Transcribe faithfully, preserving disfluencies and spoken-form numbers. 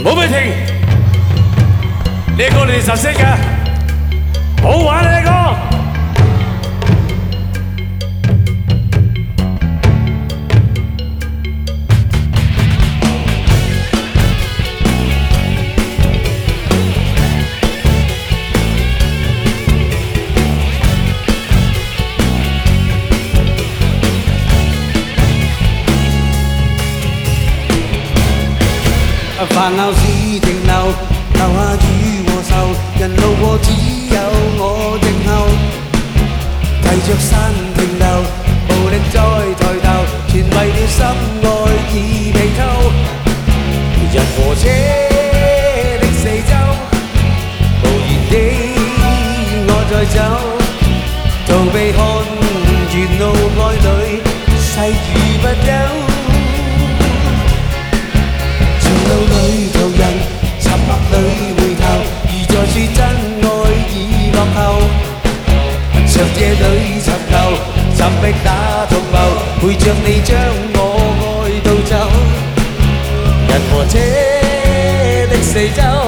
冇俾停！呢個歌你哋實識嘅，好玩呢個。 煩惱是停留，留下雨和愁，人路過只有我靜候，提着傘停留，無力再抬頭，全為了心愛已被偷。人和車的四周，無言的我在走，逃避看沿路愛侶細雨不休。路裏途人，沉默裏回頭，如在說真愛已落後。長夜裏尋求，尋覓那同謀，陪着你將我愛到走。人和車的四周。